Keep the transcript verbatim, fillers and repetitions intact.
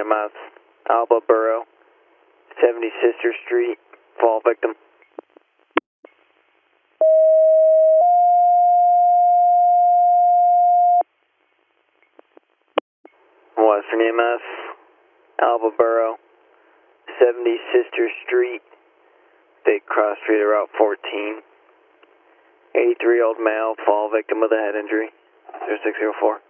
M S, Alba Borough, seventy Sister Street, fall victim. Western E M S, Alba Borough, seventy Sister Street, Big Cross Street, Route fourteen. eighty-three year old male, fall victim with a head injury, zero six zero four.